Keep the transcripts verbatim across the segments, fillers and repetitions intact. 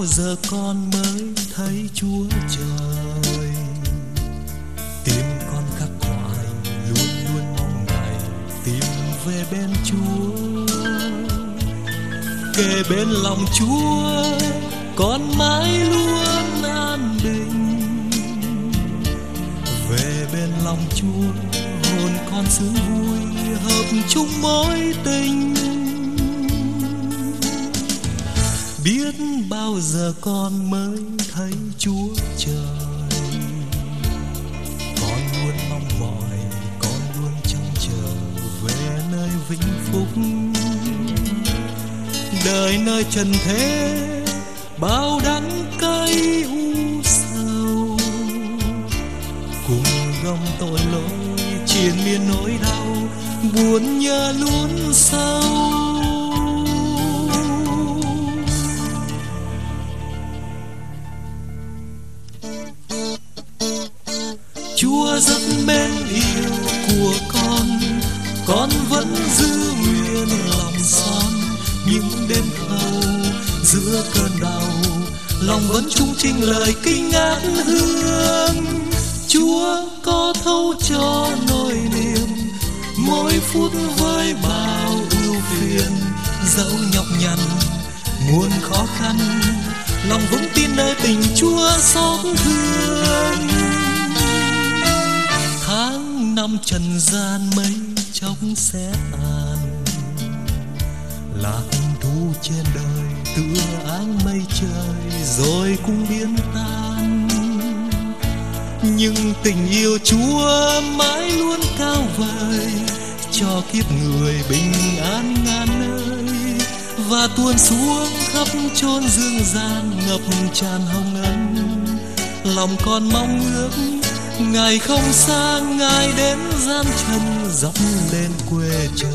giờ con mới thấy Chúa trời. Tim con khắc khoải luôn luôn mong ngày tìm về bên Chúa. Kề bên lòng Chúa con mãi luôn an bình. Về bên lòng Chúa hồn con sướng vui hợp chung mối tình. Biết bao giờ con mới thấy Chúa trời. Con luôn mong mỏi, con luôn trông chờ về nơi vĩnh phúc. Đời nơi trần thế bao đắng cay u sầu, cùng gom tội lỗi triền miên nỗi đau buồn nhớ luôn sâu. Chúa rất mến yêu của con, con vẫn giữ nguyên lòng son. Những đêm thâu giữa cơn đau, lòng vẫn trung trinh lời kinh ngát hương. Chúa có thấu cho nỗi niềm, mỗi phút với bao ưu phiền. Dẫu nhọc nhằn muôn khó khăn, lòng vững tin nơi tình Chúa xót thương. Tháng năm trần gian mấy chốc sẽ tàn, lạc thú trên đời tựa áng mây trời rồi cũng biến tan. Nhưng tình yêu Chúa mãi luôn cao vời, cho kiếp người bình an ngàn nơi. Và tuôn xuống khắp chốn dương gian ngập tràn hồng ân. Lòng con mong ước ngày không xa, ngày đến gian chân dõng lên quê trời.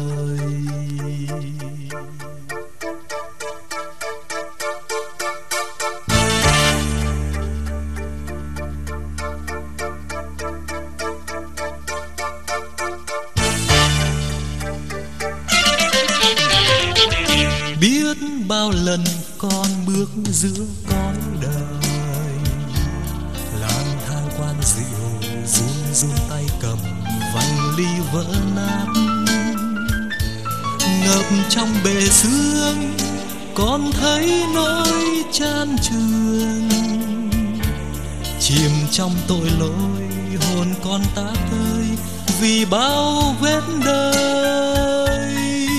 Biết bao lần con bước giữa cõi đời, lang thang quan rượu run run tay cầm vành ly vỡ nát. Ngập trong bể sương con thấy nỗi chan chường, chìm trong tội lỗi hồn con tá tơi vì bao vết đời.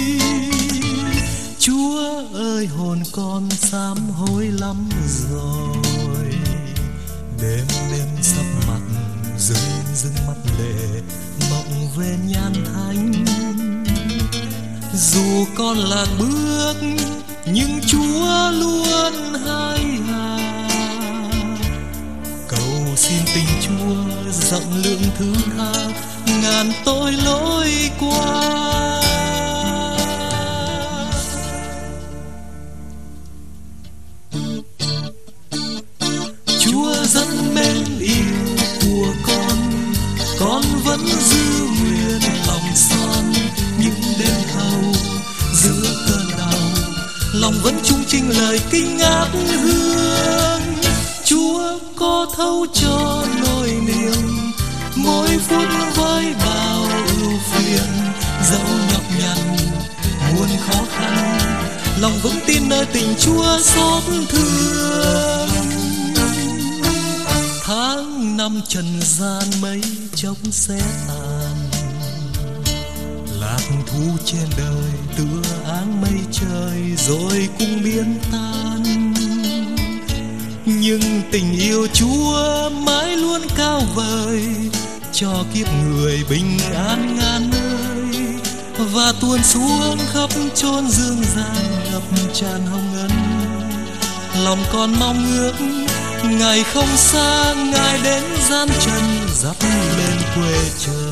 Chúa ơi hồn con sám hối lắm rồi, đêm đêm sắp mặt rưng rưng mắt lệ mộng về nhan thánh. Dù con lạc bước nhưng Chúa luôn hai hà, cầu xin tình Chúa rộng lượng thứ tha ngàn tội lỗi qua. Chúa rất mến yêu của con, con vẫn giữ nguyên lòng son. Những đêm thâu giữa cơn đau, lòng vẫn trung trinh lời kinh ngát hương. Chúa có thấu cho nỗi niềm, mỗi phút với bao ưu phiền. Dẫu nhọc nhằn muôn khó khăn, lòng vững tin nơi tình Chúa xót thương. Tháng năm trần gian mấy chốc sẽ tàn, lạc thú trên đời tựa áng mây trời rồi cũng biến tan. Nhưng tình yêu Chúa mãi luôn cao vời, cho kiếp người bình an ngàn nơi. Và tuôn xuống khắp chốn dương gian ngập tràn hồng ân. Lòng con mong ước ngày không xa, ngày đến gian chân dắt lên quê trời.